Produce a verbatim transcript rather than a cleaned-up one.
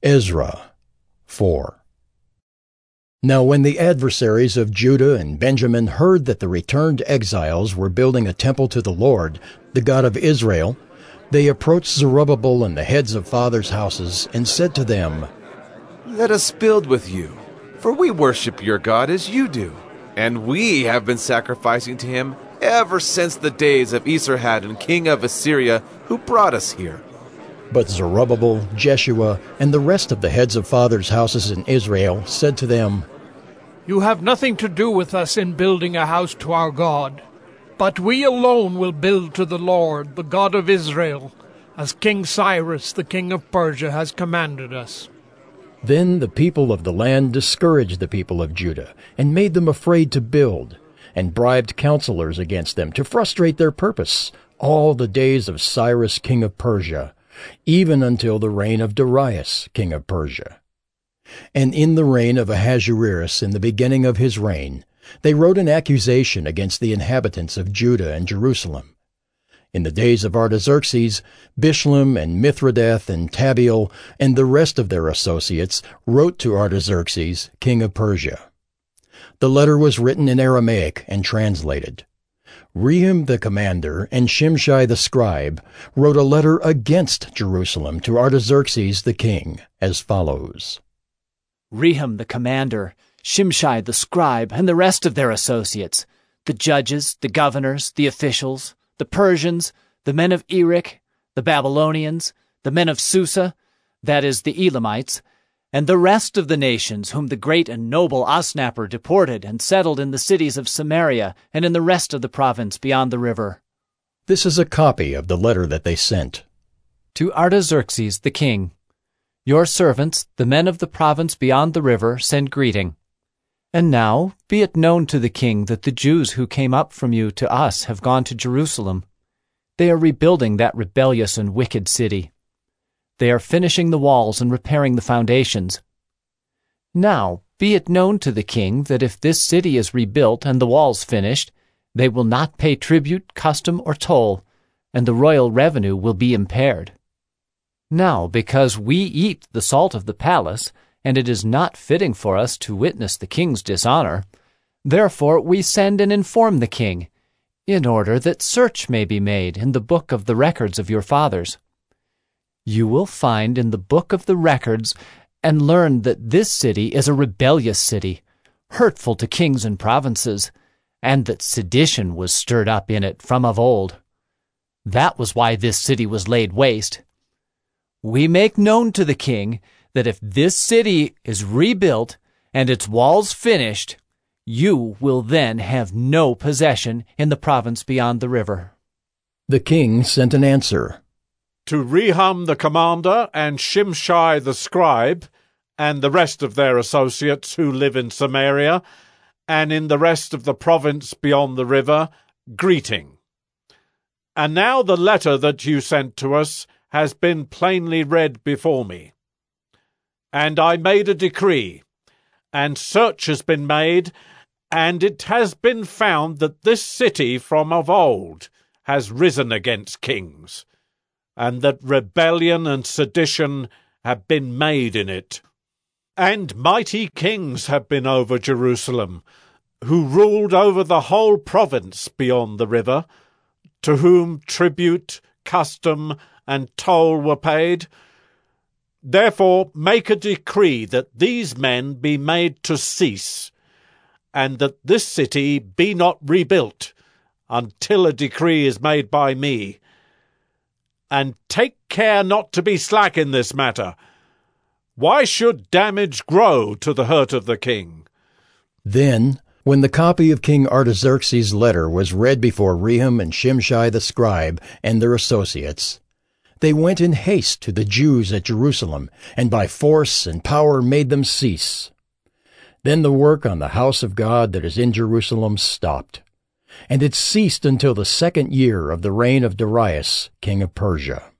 Ezra four. Now when the adversaries of Judah and Benjamin heard that the returned exiles were building a temple to the Lord, the God of Israel, they approached Zerubbabel and the heads of fathers' houses, and said to them, Let us build with you, for we worship your God as you do, and we have been sacrificing to him ever since the days of Esarhaddon, king of Assyria, who brought us here. But Zerubbabel, Jeshua, and the rest of the heads of fathers' houses in Israel said to them, You have nothing to do with us in building a house to our God, but we alone will build to the Lord, the God of Israel, as King Cyrus, the king of Persia, has commanded us. Then the people of the land discouraged the people of Judah, and made them afraid to build, and bribed counselors against them to frustrate their purpose, all the days of Cyrus king of Persia, even until the reign of Darius king of Persia. And in the reign of Ahasuerus, in the beginning of his reign, they wrote an accusation against the inhabitants of Judah and Jerusalem. In the days of Artaxerxes, Bishlam and Mithridath and Tabeel and the rest of their associates wrote to Artaxerxes king of Persia. The letter was written in Aramaic and translated. Rehum the commander and Shimshai the scribe wrote a letter against Jerusalem to Artaxerxes the king, as follows. Rehum the commander, Shimshai the scribe, and the rest of their associates, the judges, the governors, the officials, the Persians, the men of Erech, the Babylonians, the men of Susa, that is, the Elamites, and the rest of the nations whom the great and noble Osnappar deported and settled in the cities of Samaria and in the rest of the province beyond the river. This is a copy of the letter that they sent. To Artaxerxes the king, your servants, the men of the province beyond the river, send greeting. And now be it known to the king that the Jews who came up from you to us have gone to Jerusalem. They are rebuilding that rebellious and wicked city. They are finishing the walls and repairing the foundations. Now be it known to the king that if this city is rebuilt and the walls finished, they will not pay tribute, custom, or toll, and the royal revenue will be impaired. Now, because we eat the salt of the palace, and it is not fitting for us to witness the king's dishonor, therefore we send and inform the king, in order that search may be made in the book of the records of your fathers. You will find in the book of the records and learn that this city is a rebellious city, hurtful to kings and provinces, and that sedition was stirred up in it from of old. That was why this city was laid waste. We make known to the king that if this city is rebuilt and its walls finished, you will then have no possession in the province beyond the river. The king sent an answer. To Rehum the commander and Shimshai the scribe, and the rest of their associates who live in Samaria, and in the rest of the province beyond the river, greeting. And now the letter that you sent to us has been plainly read before me. And I made a decree, and search has been made, and it has been found that this city from of old has risen against kings, and that rebellion and sedition have been made in it. And mighty kings have been over Jerusalem, who ruled over the whole province beyond the river, to whom tribute, custom, and toll were paid. Therefore make a decree that these men be made to cease, and that this city be not rebuilt, until a decree is made by me. And take care not to be slack in this matter. Why should damage grow to the hurt of the king? Then, when the copy of King Artaxerxes' letter was read before Rehum and Shimshai the scribe and their associates, they went in haste to the Jews at Jerusalem, and by force and power made them cease. Then the work on the house of God that is in Jerusalem stopped, and it ceased until the second year of the reign of Darius king of Persia.